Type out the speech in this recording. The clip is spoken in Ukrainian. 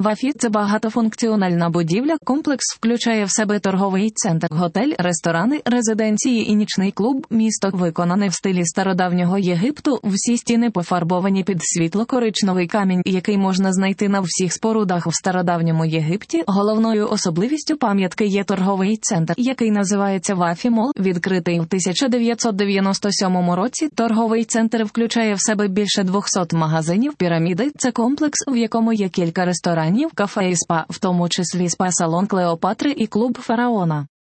Вафі – це багатофункціональна будівля. Комплекс включає в себе торговий центр, готель, ресторани, резиденції і нічний клуб. Місто виконане в стилі стародавнього Єгипту. Всі стіни пофарбовані під світло-коричневий камінь, який можна знайти на всіх спорудах в стародавньому Єгипті. Головною особливістю пам'ятки є торговий центр, який називається Вафі Мол. Відкритий в 1997 році, торговий центр включає в себе більше 200 магазинів. Піраміди – це комплекс, в якому є кілька ресторанів, кафе і спа, в тому числі спа-салон Клеопатри і клуб Фараона.